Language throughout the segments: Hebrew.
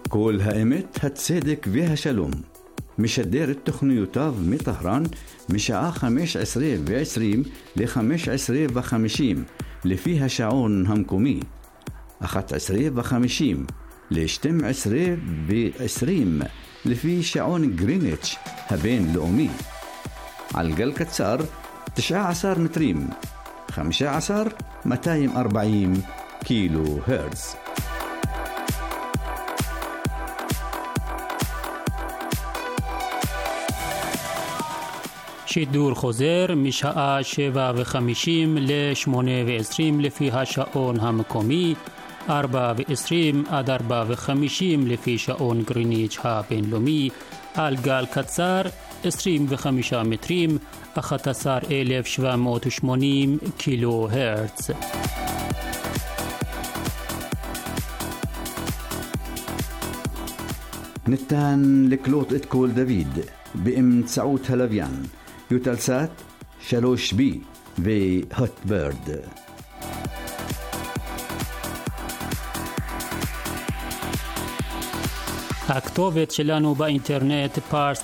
כל האמת, הצדק והשלום. משדר את תוכניותיו מטהרן משעה 15:20 ל-15:50 לפי השעון המקומי, 11:50 ל-12:20 לפי שעון גריניץ' הבינלאומי. על גל קצר 19 מטרים, 15,240 קילו הרץ. שידור חוזר משעה 7:50 ל-8:20 לפי השעון המקומי, 4:20 עד 4:50 לפי שעון גריניץ' הבינלאומי, על גל קצר 25 מטרים, 11,780 קילו הרץ. ניתן לקלוט את קול דוד באמצעות הלוויין יוטלסאט 3B והוטברד. הכתובת שלנו באינטרנט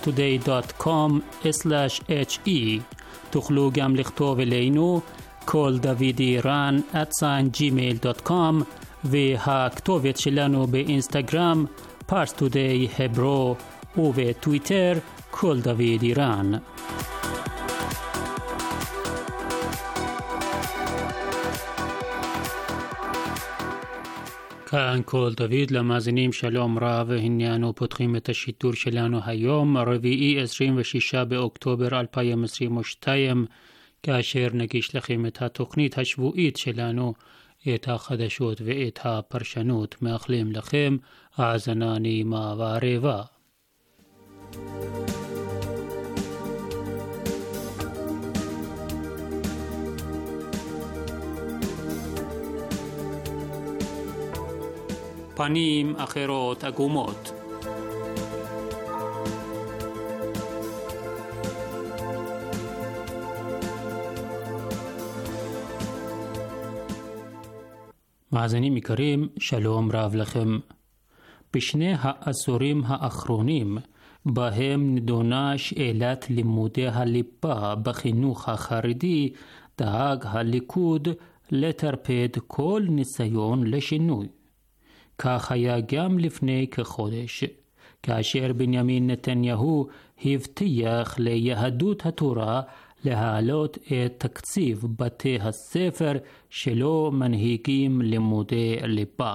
parstoday.com/he. תוכלו גם לכתוב אלינו קול דוד איראן @gmail.com, והכתובת שלנו באינסטגרם parstoday hebro, ובטוויטר קול דוד איראן. כאן קול דוד, למאזינים שלום רב, הנה אנו פותחים את השידור שלנו היום, רביעי 26 באוקטובר 2022, כאשר נגיש לכם את התוכנית השבועית שלנו, את החדשות ואת הפרשנות. מאחלים לכם האזנה נעימה וערבה. פנים אחרות עגומות. מאזינים יקרים, שלום רב לכם. בשני העשורים האחרונים, בהם נדונה שאלת לימודי הליבה בחינוך החרדי, דאג הליכוד לטרפד כל ניסיון לשינוי. כך היה גם לפני כחודש, כאשר בנימין נתניהו הבטיח ליהדות התורה להעלות את תקציב בתי הספר שלא מנהיגים לימודי ליבה.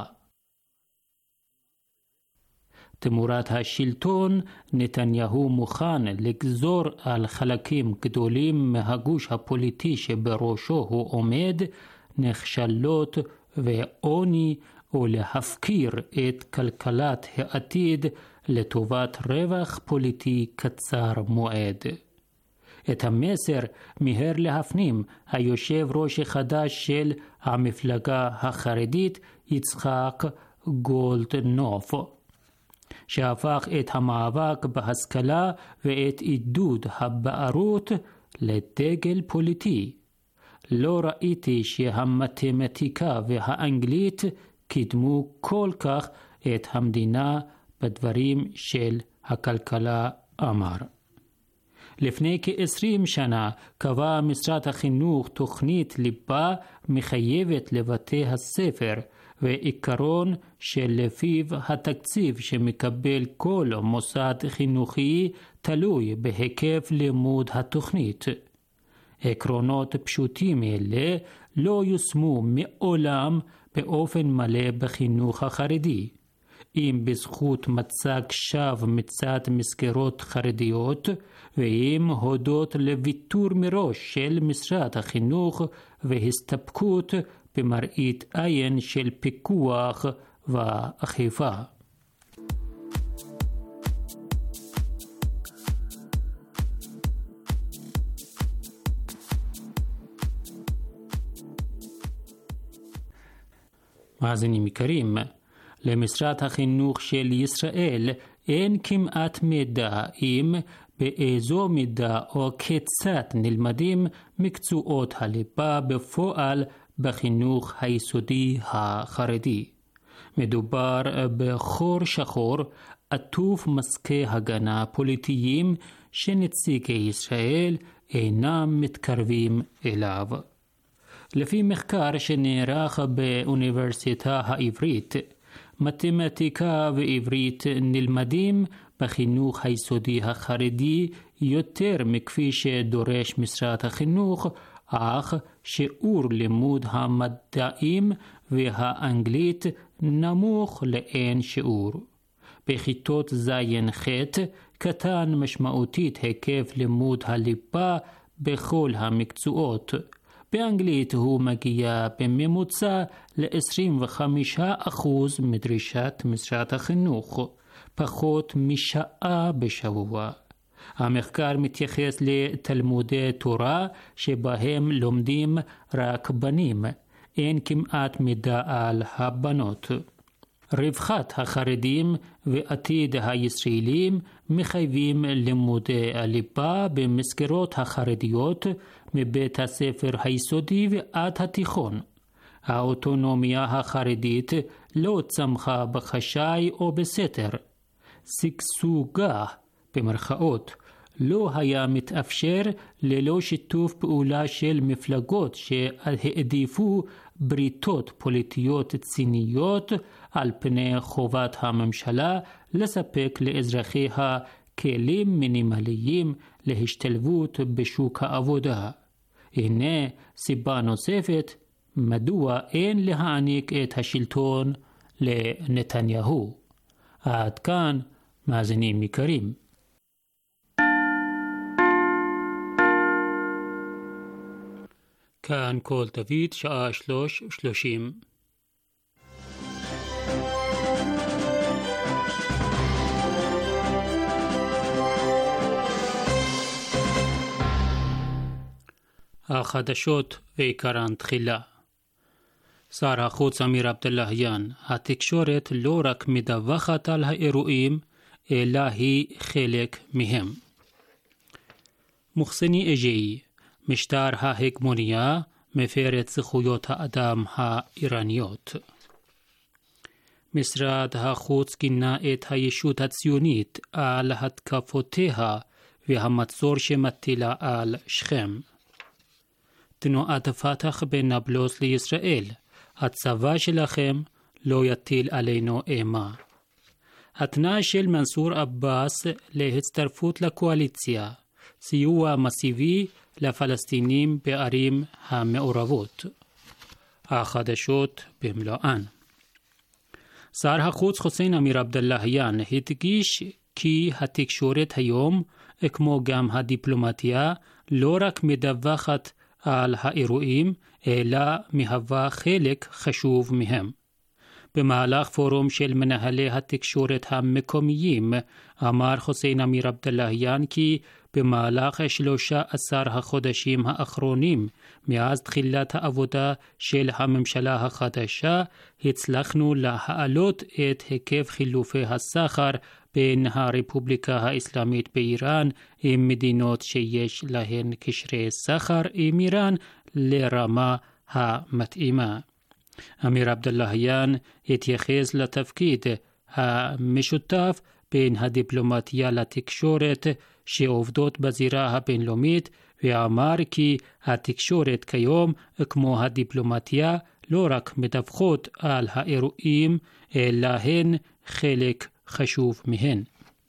תמורת השלטון, נתניהו מוכן לגזור על חלקים גדולים מהגוש הפוליטי שבראשו הוא עומד נכשלות ועוני, ולהפקיר את כלכלת העתיד לטובת רווח פוליטי קצר מועד. את המסר מיהר להפנים היושב ראש החדש של המפלגה החרדית יצחק גולדקנופ, שהפך את המאבק בהשכלה ואת עידוד הבערות לדגל פוליטי. לא ראיתי שהמתמטיקה והאנגלית קידמו כל כך את המדינה בדברים של הכלכלה, אמר. לפני כ-20 שנה קבע משרד החינוך תוכנית ליבה מחייבת לבתי הספר, ועיקרון שלפיו התקציב שמקבל כל מוסד חינוכי תלוי בהיקף לימוד התוכנית. עקרונות פשוטים אלה לא יושמו מעולם באופן מלא בחינוך החרדי. אם בזכות מצג שווא מצד מסגרות חרדיות, ואם הודות לוויתור מראש של משרד החינוך והסתפקות במראית עין של פיקוח ואכיפה. מאזינים יקרים, למשרד החינוך של ישראל אין כמעט מידע אם באיזו מידה או כיצד נלמדים מקצועות הליבה בפועל בחינוך היסודי החרדי. מדובר בחור שחור עטוף מסקי הגנה פוליטיים שנציגי ישראל אינם מתקרבים אליו. לפי מחקר שנערך באוניברסיטה העברית, מתמטיקה ועברית נלמדים בחינוך היסודי החרדי יותר מכפי שדורש משרד החינוך, אך שיעור לימוד המדעים והאנגלית נמוך לאין שיעור. בכיתות ז'-ח' קטן משמעותית היקף לימוד הליבה בכל המקצועות. באנגלית הוא מגיע בממוצע ל-25% מדרישת משרד החינוך, פחות משעה בשבוע. המחקר מתייחס לתלמודי תורה שבהם לומדים רק בנים, אין כמעט מידע על הבנות. רווחת החרדים ועתיד הישראלים מחייבים לימודי הליבה במסגרות החרדיות מבית הספר היסודי ועד התיכון. האוטונומיה החרדית לא צמחה בחשאי או בסתר. שגשוגה במרכאות לא היה מתאפשר ללא שיתוף פעולה של מפלגות שהעדיפו בריתות פוליטיות ציניות על פני חובת הממשלה לספק לאזרחיה כלים מינימליים להשתלבות בשוק העבודה. הנה סיבה נוספת מדוע אין להעניק את השלטון לנתניהו. עד כאן מאזינים יקרים. כאן קול דוד, שעה 3:30. החדשות ועיקרן תחילה. שר החוץ אמיר עבדלהיאן, התקשורת לא רק מדווחת על האירועים, אלא היא חלק מהם. מוחסני אג'אי, משטר ההגמוניה מפר את זכויות האדם האיראניות. משרד החוץ גינה את הישות הציונית על התקפותיה והמצור שמטילה על שכם. תנועת פתח בנבלוס לישראל, הצבא שלכם לא יטיל עלינו אימה. התנאי של מנסור עבאס להצטרפות לקואליציה, סיוע מסיבי לפלסטינים בערים המעורבות. החדשות במלואן. שר החוץ חוסיין אמיר עבדלהיאן הדגיש כי התקשורת היום, כמו גם הדיפלומטיה, לא רק מדווחת על האירועים, אלא מהווה חלק חשוב מהם. במהלך פורום של מנהלי התקשורת המקומיים, אמר חוסיין אמיר עבדלהיאן כי במהלך 13 החודשים האחרונים, מאז תחילת העבודה של הממשלה החדשה, הצלחנו להעלות את היקף חילופי הסחר בין הרפובליקה האסלאמית באיראן עם מדינות שיש להן קשרי סחר עם איראן לרמה המתאימה. אמיר עבדלהיאן התייחס לתפקיד המשותף בין הדיפלומטיה לתקשורת שעובדות בזירה הבינלאומית, ואמר כי התקשורת כיום כמו הדיפלומטיה לא רק מדווחות על האירועים, אלא הן חלק חשוב מהן.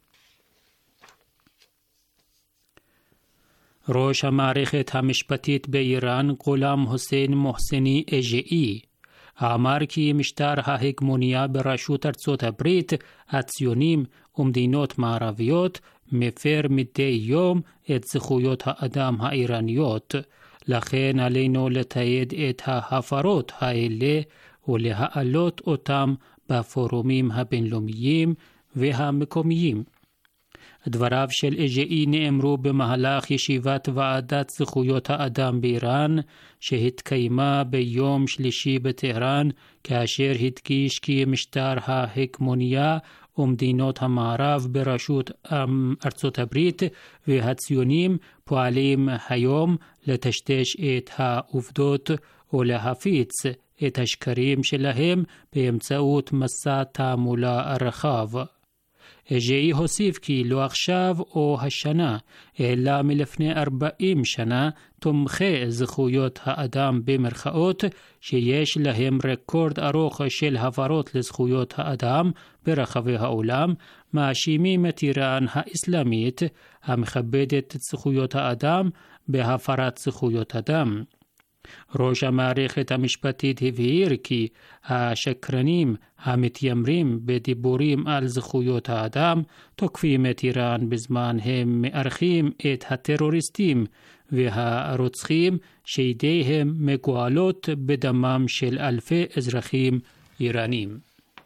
ראש המערכת המשפטית באיראן, גולם חוסיין מוחסני אג'אי, אמר כי משטר ההגמוניה בראשות ארצות הברית, הציונים ומדינות מערביות מפר מדי יום את זכויות האדם האיראניות. לכן עלינו לתעד את ההפרות האלה ולהעלות אותם בפורומים הבינלאומיים והמקומיים. דבריו של אג'אי נאמרו במהלך ישיבת ועדת זכויות האדם באיראן שהתקיימה ביום שלישי בטהרן, כאשר הדגיש כי משטר ההגמוניה ומדינות המערב בראשות ארצות הברית והציונים פועלים היום לטשטש את העובדות ולהפיץ את השקרים שלהם באמצעות מסע תעמולה רחב. אג'אי הוסיף כי לא עכשיו או השנה, אלא מלפני 40 שנה, תומכי זכויות האדם במרכאות, שיש להם רקורד ארוך של הפרות לזכויות האדם ברחבי העולם, מאשימים את איראן האסלאמית, המכבדת את זכויות האדם, בהפרת זכויות אדם. ראש המערכת המשפטית הבהיר כי השקרנים המתיימרים בדיבורים על זכויות האדם תוקפים את איראן בזמן הם מארחים את הטרוריסטים והרוצחים שידיהם מגואלות בדמם של אלפי אזרחים איראנים.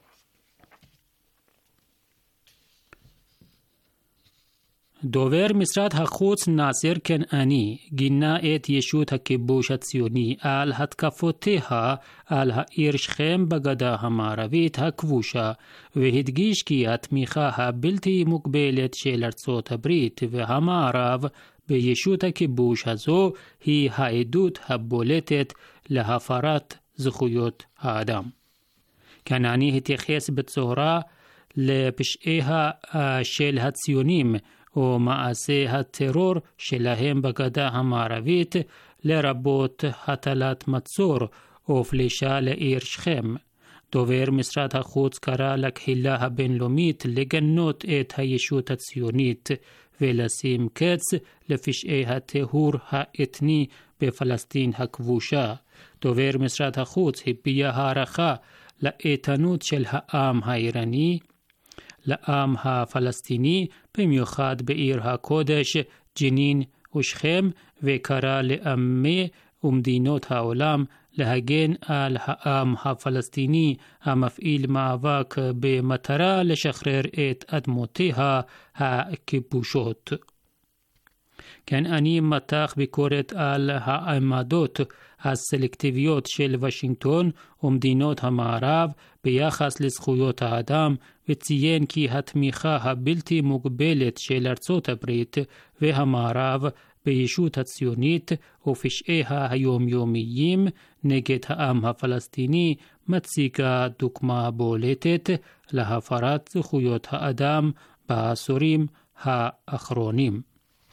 דובר משרד החוץ נאסר כנעני גינה את ישות הכיבוש הציוני על התקפותיה על העיר שכם בגדה המערבית הכבושה, והדגיש כי התמיכה הבלתי מוגבלת של ארצות הברית והמערב בישות הכיבוש הזו היא העדות הבולטת להפרת זכויות האדם. כנעני התייחס בצורה לפשעיה של הציונים ומעשי הטרור שלהם בגדה המערבית, לרבות הטלת מצור ופלישה לעיר שכם. דובר משרד החוץ קרא לקהילה הבינלאומית לגנות את הישות הציונית ולשים קץ לפשעי הטהור האתני בפלסטין הכבושה. דובר משרד החוץ הביע הערכה לאיתנות של העם האיראני, לעם הפלסטיני, במיוחד בעיר הקודש ג'נין ושכם, וקרא לעמי ומדינות העולם להגן על העם הפלסטיני המפעיל מאבק במטרה לשחרר את אדמותיה הכיבושות. כן, אני מתח ביקורת על העמדות הסלקטיביות של וושינגטון ומדינות המערב ביחס לזכויות האדם, וציין כי התמיכה הבלתי מוגבלת של ארצות הברית והמערב בישות הציונית ופשעיה היומיומיים נגד העם הפלסטיני מציגה דוגמה בולטת להפרת זכויות האדם בעשורים האחרונים.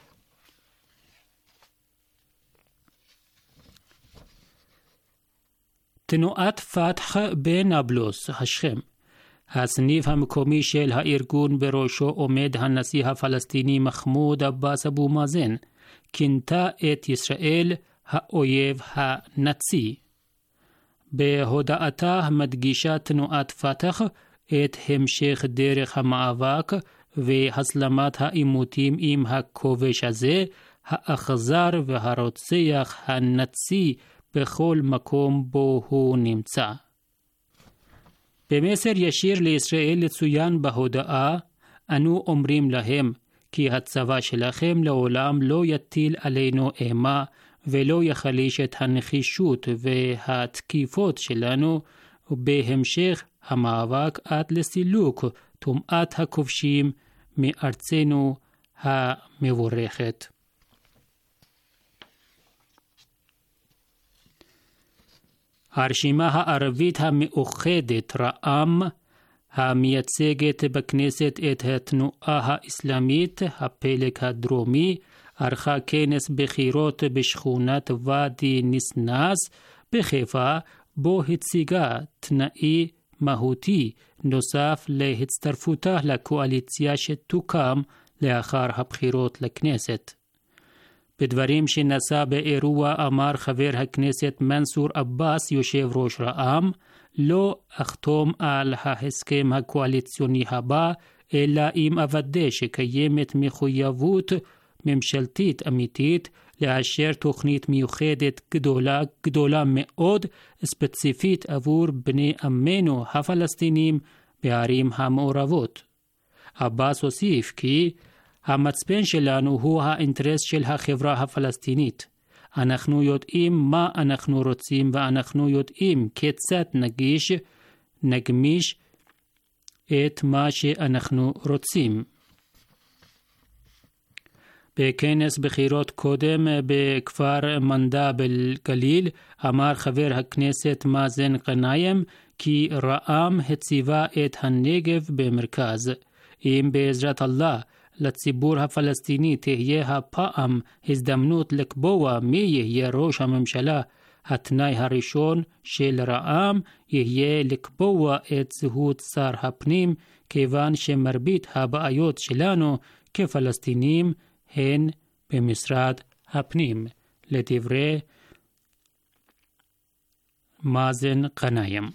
תנועת פתח בנבלוס, השכם. הסניף המקומי של הארגון בראשו עומד הנשיא הפלסטיני מחמוד עבאס אבו מאזן, כינתה את ישראל האויב הנאצי. בהודעתה מדגישה תנועת פתח את המשך דרך המאבק והסלמת העימותים עם הכובש הזה, האכזר והרוצח הנאצי בכל מקום בו הוא נמצא. במסר ישיר לישראל לצוין בהודעה, אנו אומרים להם כי הצבא שלכם לעולם לא יטיל עלינו אימה ולא יחליש את הנחישות והתקיפות שלנו, ובהמשך המאבק עד לסילוק טומאת הכובשים מארצנו המבורכת. הרשימה הערבית המאוחדת רע"מ, המייצגת בכנסת את התנועה האסלאמית, הפלג הדרומי, ערכה כנס בחירות בשכונת ואדי ניסנאס בחיפה, בו הציגה תנאי מהותי נוסף להצטרפותה לקואליציה שתוקם לאחר הבחירות לכנסת. בדברים שנשא באירוע אמר חבר הכנסת מנסור עבאס, יושב ראש רע"מ, לא אחתום על ההסכם הקואליציוני הבא, אלא אם אוודא שקיימת מחויבות ממשלתית אמיתית לאשר תוכנית מיוחדת גדולה מאוד ספציפית עבור בני עמנו הפלסטינים בערים המעורבות. עבאס הוסיף כי המצפן שלנו הוא האינטרס של החברה הפלסטינית. אנחנו יודעים מה אנחנו רוצים ואנחנו יודעים כיצד נגמיש את מה שאנחנו רוצים. בכנס בחירות קודם בכפר מנדה בגליל אמר חבר הכנסת מאזן גנאים כי רע"מ הציבה את הנגב במרכז. אם בעזרת אללה לציבור הפלסטיני תהיה הפעם הזדמנות לקבוע מי יהיה ראש הממשלה, התנאי הראשון של רע"מ יהיה לקבוע את זהות שר הפנים, כיוון שמרבית הבעיות שלנו כפלסטינים הן במשרד הפנים. לדברי מאזן גנאים.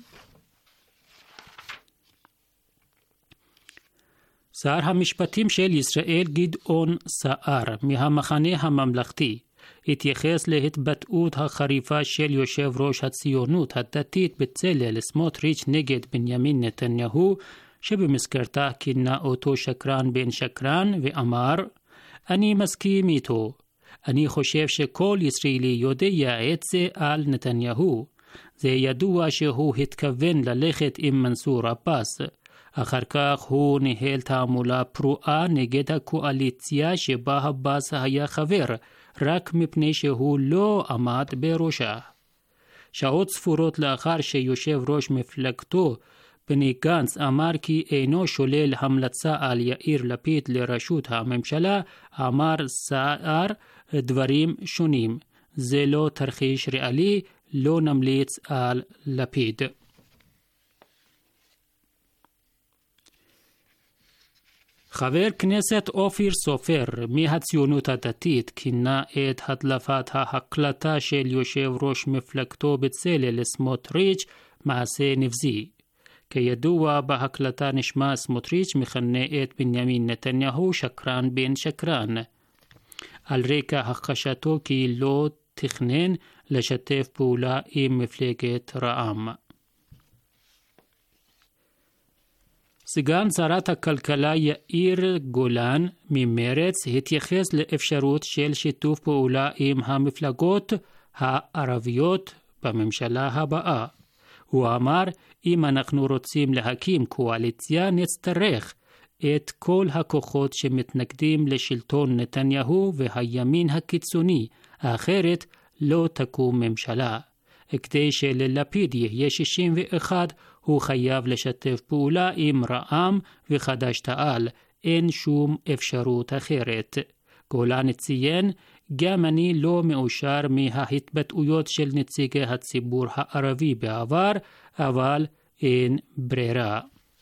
שר המשפטים של ישראל גדעון סער מהמחנה הממלכתי התייחס להתבטאות החריפה של יושב ראש הציונות הדתית בצלאל סמוטריץ' נגד בנימין נתניהו, שבמסגרתה כינה אותו שקרן בן שקרן, ואמר: אני מסכים איתו. אני חושב שכל ישראלי יודע את זה על נתניהו. זה ידוע שהוא התכוון ללכת עם מנסור עבאס. אחר כך הוא ניהל תעמולה פרועה נגד הקואליציה שבה עבאס היה חבר, רק מפני שהוא לא עמד בראשה. שעות ספורות לאחר שיושב ראש מפלגתו בני גנץ אמר כי אינו שולל המלצה על יאיר לפיד לראשות הממשלה, אמר סער דברים שונים. זה לא תרחיש ריאלי, לא נמליץ על לפיד. חבר כנסת אופיר סופר מהציונות הדתית כינה את הדלפת ההקלטה של יושב ראש מפלגתו בצלאל סמוטריץ' מעשה נבזי. כידוע, בהקלטה נשמע סמוטריץ' מכנה את בנימין נתניהו שקרן בן שקרן, על רקע הכחשתו כי לא תכנן לשתף פעולה עם מפלגת רע"מ. סגן שרת הכלכלה יאיר גולן ממרץ התייחס לאפשרות של שיתוף פעולה עם המפלגות הערביות בממשלה הבאה. הוא אמר: אם אנחנו רוצים להקים קואליציה נצטרך את כל הכוחות שמתנגדים לשלטון נתניהו והימין הקיצוני, אחרת לא תקום ממשלה. כדי שללפיד יהיה 61, הוא חייב לשתף פעולה עם רע"מ וחד"ש תע"ל, אין שום אפשרות אחרת. גולן ציין: גם אני לא מאושר מההתבטאויות של נציגי הציבור הערבי בעבר, אבל אין ברירה.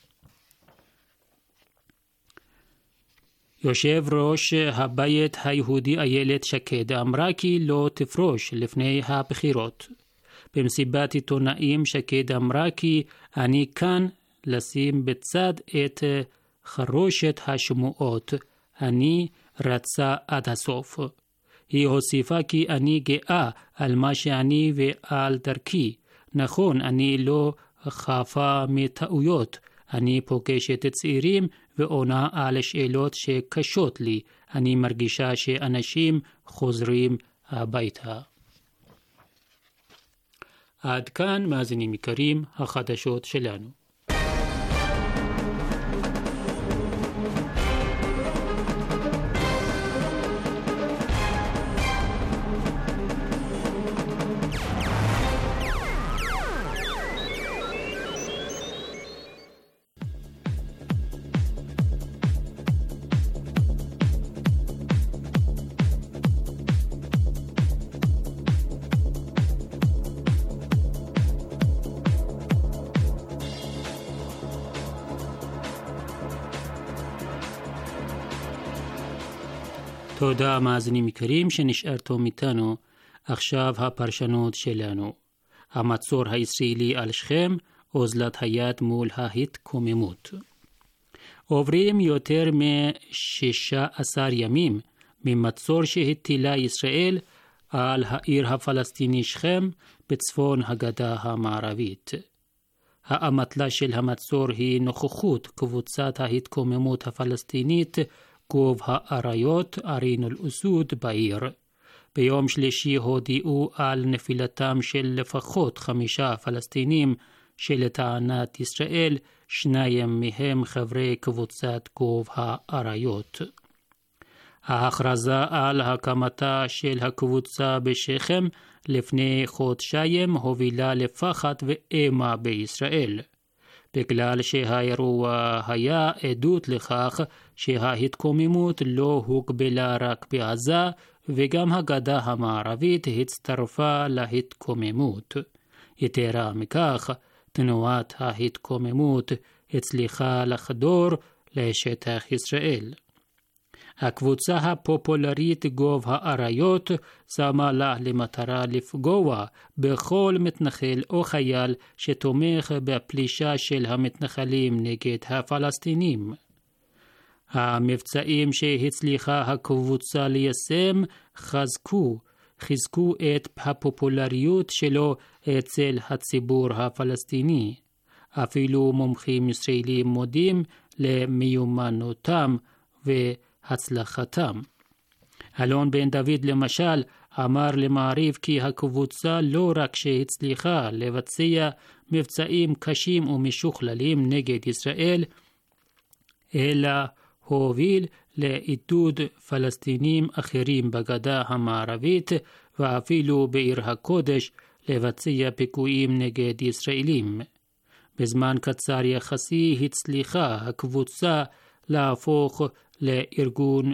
יושב ראש הבית היהודי איילת שקד אמרה כי לא תפרוש לפני הבחירות. במסיבת עיתונאים שקד אמרה כי אני כאן לשים בצד את חרושת השמועות, אני רצה עד הסוף. היא הוסיפה כי אני גאה על מה שאני ועל דרכי. נכון, אני לא חפה מטעויות. אני פוגשת צעירים ועונה על שאלות שקשות לי. אני מרגישה שאנשים חוזרים הביתה. עד כאן מאזינים יקרים, החדשות שלנו. תודה מאזינים יקרים שנשארתם איתנו. עכשיו הפרשנות שלנו. המצור הישראלי על שכם, אוזלת היד מול ההתקוממות. עוברים יותר מ-16 ימים ממצור שהטילה ישראל על העיר הפלסטיני שכם בצפון הגדה המערבית. האמתלה של המצור היא נוכחות קבוצת ההתקוממות הפלסטינית גוב האריות עין אל-אסוד בעיר. ביום שלישי הודיעו על נפילתם של לפחות 5 פלסטינים שלטענת ישראל 2 מהם חברי קבוצת גוב האריות. ההכרזה על הקמתה של הקבוצה בשכם לפני חודשיים הובילה לפחד ואימה בישראל, בגלל שהאירוע היה עדות לכך שההתקוממות לא הוגבלה רק בעזה, וגם הגדה המערבית הצטרפה להתקוממות. יתרה מכך, תנועת ההתקוממות הצליחה לחדור לשטח ישראל. הקבוצה הפופולרית גוב האריות שמה לה למטרה לפגוע בכל מתנחל או חייל שתומך בפלישה של המתנחלים נגד הפלסטינים. המבצעים שהצליחה הקבוצה ליישם חיזקו את הפופולריות שלו אצל הציבור הפלסטיני. אפילו מומחים ישראלים מודים למיומנותם והצלחתם. אלון בן דוד למשל אמר למעריב כי הקבוצה לא רק שהצליחה לבצע מבצעים קשים ומשוכללים נגד ישראל, אלא הוביל לעידוד פלסטינים אחרים בגדה המערבית ואפילו בעיר הקודש לבצע פיגועים נגד ישראלים. בזמן קצר יחסי הצליחה הקבוצה להפוך לארגון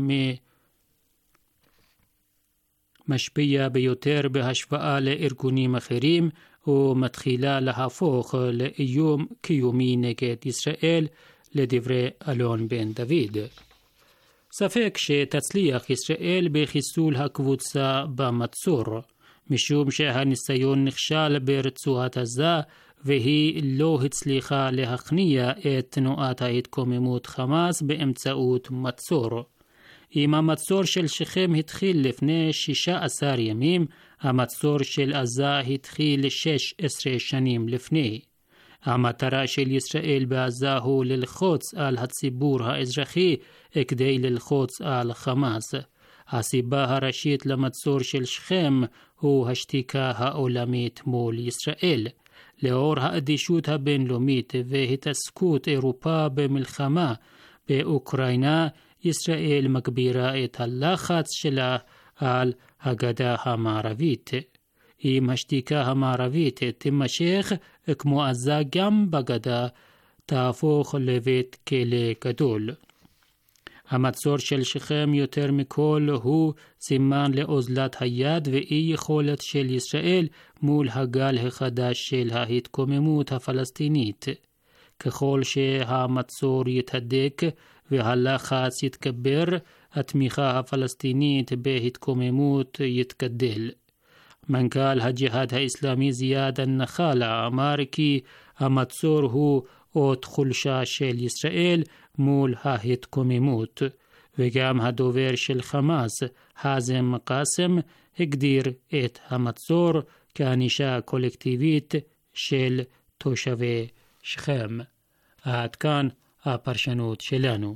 משפיע ביותר בהשוואה לארגונים אחרים, ומתחילה להפוך לאיום קיומי נגד ישראל, לדברי אלון בן דוד. ספק שתצליח ישראל בחיסול הקבוצה במצור, משום שהניסיון נכשל ברצועת עזה, והיא לא הצליחה להכניע את תנועת ההתקוממות חמאס באמצעות מצור. אם המצור של שכם התחיל לפני 16 ימים, המצור של עזה התחיל 16 שנים לפני. המטרה של ישראל בעזה הוא ללחוץ על הציבור האזרחי כדי ללחוץ על חמאס. הסיבה הראשית למצור של שכם הוא השתיקה העולמית מול ישראל. לאור האדישות הבינלאומית והתעסקות אירופה במלחמה באוקראינה, ישראל מגבירה את הלחץ שלה על הגדה המערבית. אם השתיקה המערבית תימשך כמו עזה, גם בגדה תהפוך לבית כלא גדול. המצור של שכם יותר מכל הוא סימן לאוזלת היד ואי יכולת של ישראל מול הגל החדש של ההתקוממות הפלסטינית. ככל שהמצור יתהדק והלחץ יתגבר, התמיכה הפלסטינית בהתקוממות יתגדל. מנכ"ל הג'יהאד האסלאמי זיאד א-נחאלה אמר כי המצור הוא עוד חולשה של ישראל מול ההתקוממות, וגם הדובר של חמאס, חאזם קאסם, הגדיר את המצור כענישה קולקטיבית של תושבי שכם. עד כאן הפרשנות שלנו.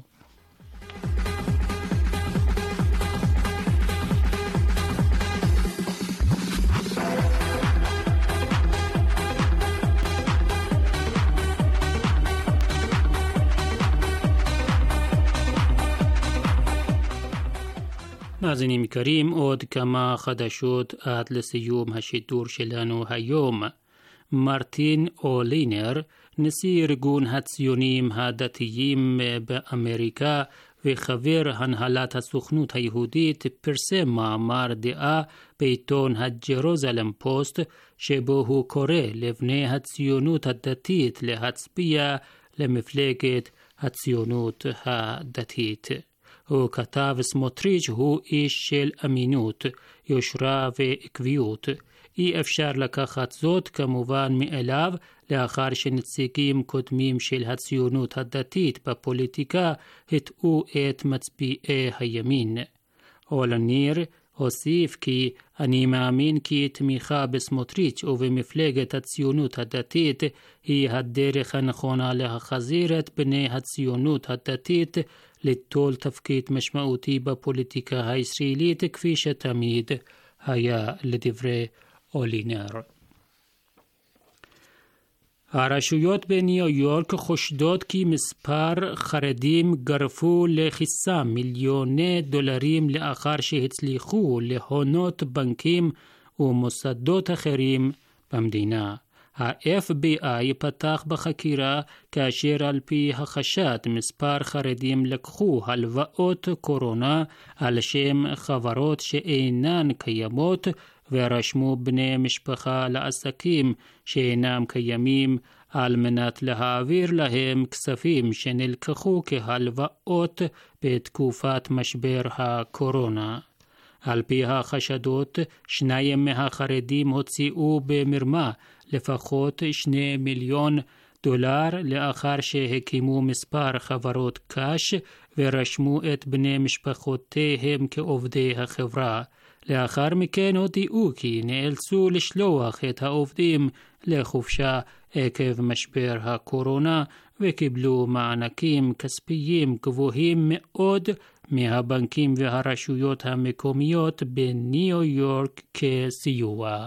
מאזינים יקרים, עוד כמה חדשות עד לסיום השידור שלנו היום. מרטין אולינר, נשיא ארגון הציונים הדתיים באמריקה וחבר הנהלת הסוכנות היהודית, פרסם מאמר דעה בעיתון הג'רוזלם פוסט, שבו הוא קורא לבני הציונות הדתית להצביע למפלגת הציונות הדתית. הוא כתב, סמוטריץ' הוא איש של אמינות, יושרה ועקביות. אי אפשר לקחת זאת כמובן מאליו, לאחר שנציגים קודמים של הציונות הדתית בפוליטיקה הטעו את מצביעי הימין. אולניר הוסיף כי אני מאמין כי תמיכה בסמוטריץ' ובמפלגת הציונות הדתית היא הדרך הנכונה להחזיר את בני הציונות הדתית ליטול תפקיד משמעותי בפוליטיקה הישראלית, כפי שתמיד היה, לדברי אולינר. הרשויות בניו יורק חושדות כי מספר חרדים גרפו לכיסם מיליוני דולרים לאחר שהצליחו להונות בנקים ומוסדות אחרים במדינה. ה-FBI פתח בחקירה כאשר על פי החשד מספר חרדים לקחו הלוואות קורונה על שם חברות שאינן קיימות ורשמו בני משפחה לעסקים שאינם קיימים על מנת להעביר להם כספים שנלקחו כהלוואות בתקופת משבר הקורונה. על פי החשדות, 2 מהחרדים הוציאו במרמה לפחות $2 מיליון לאחר שהקימו מספר חברות קש ורשמו את בני משפחותיהם כעובדי החברה. לאחר מכן הודיעו כי נאלצו לשלוח את העובדים לחופשה עקב משבר הקורונה וקיבלו מענקים כספיים גבוהים מאוד מהבנקים והרשויות המקומיות בניו יורק כסיוע.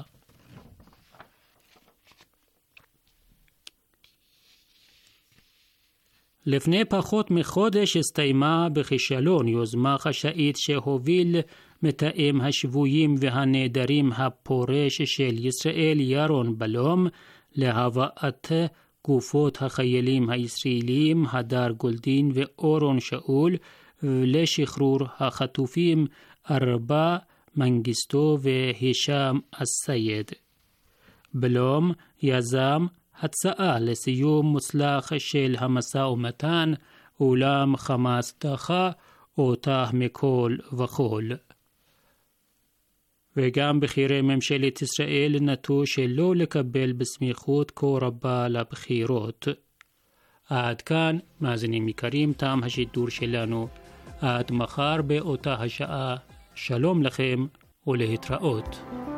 לפני פחות מחודש הסתיימה בכישלון יוזמה חשאית שהוביל מתאם השבויים והנעדרים הפורש של ישראל ירון בלום להבאת גופות החיילים הישראלים הדר גולדין ואורון שאול ולשחרור החטופים ארבע מנגיסטו והישאם א-סייד. בלום יזם הצעה לסיום מוצלח של המשא ומתן, אולם חמאס דחה אותה מכל וכל. וגם בכירי ממשלת ישראל נטו שלא לקבל בסמיכות כה רבה לבחירות. עד כאן, מאזינים יקרים, תם השידור שלנו. עד מחר באותה השעה, שלום לכם ולהתראות.